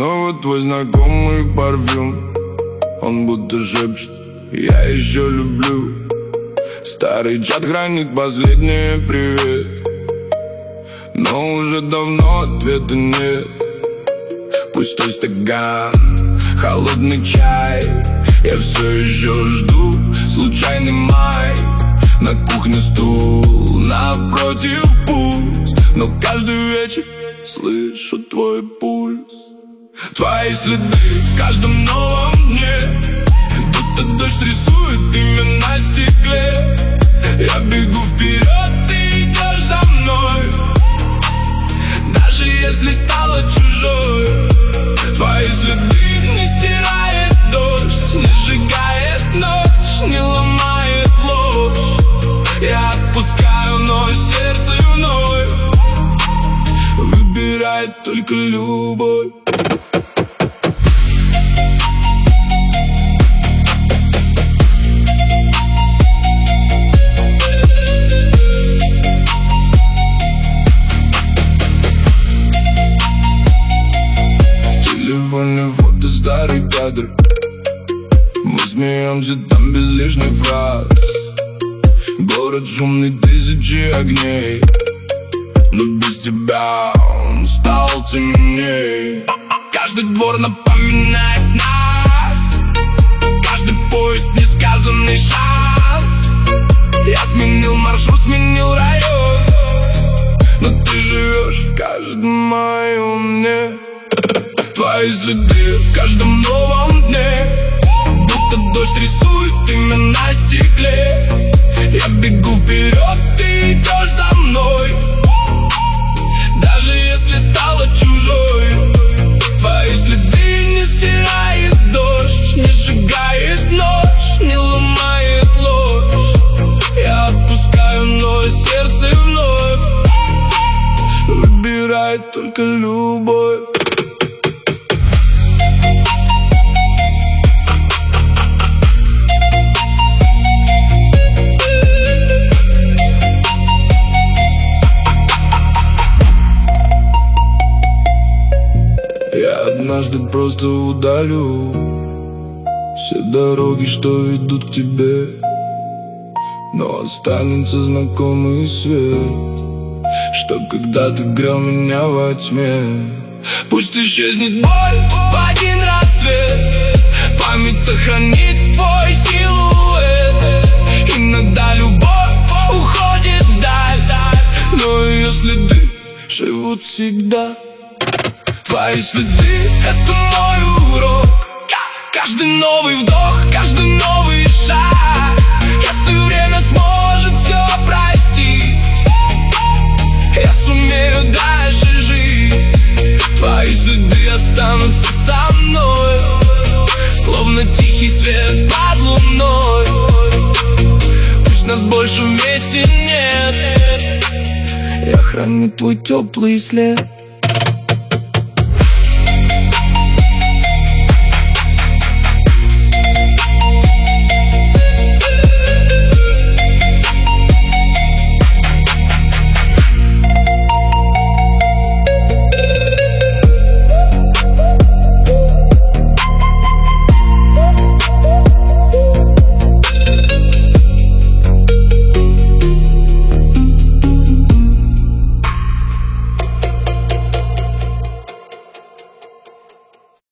Снова твой знакомый парфюм, он будто шепчет: я еще люблю. Старый чат хранит последний привет, но уже давно ответа нет. Пустой стакан, холодный чай, я все еще жду случайный май. На кухне стул, напротив пуст, но каждый вечер слышу твой пульс. Твои следы в каждом новом дне, будто дождь рисует имя на стекле. Я бегу вперед, ты идешь за мной, даже если стала чужой. Твои следы не стирает дождь, не сжигает ночь, не ломает ложь. Я отпускаю, но сердце вновь выбирает только любовь. Вот и старый кадр, мы смеемся там без лишних фраз. Город шумный, тысячи огней, но без тебя он стал темней. Каждый двор напоминает нас, каждый поезд несказанный шанс. Я сменил маршрут, сменил район, но ты живешь в каждом моем дне. Твои следы в каждом новом дне, будто дождь рисует имя на стекле. Я бегу вперед, ты идешь за мной, даже если стала чужой. Твои следы не стирает дождь, не сжигает ночь, не ломает ложь. Я отпускаю, но сердце вновь выбирает только любовь. Я однажды просто удалю все дороги, что ведут к тебе, но останется знакомый свет, что когда-то грел меня во тьме. Пусть исчезнет боль в один рассвет, память сохранит твой силуэт. Иногда любовь уходит вдаль, но ее следы живут всегда. Твои следы — это мой урок, каждый новый вдох, каждый новый шаг. Если время сможет все простить, я сумею дальше жить. Твои следы останутся со мной, словно тихий свет под луной. Пусть нас больше вместе нет, я храню твой теплый след.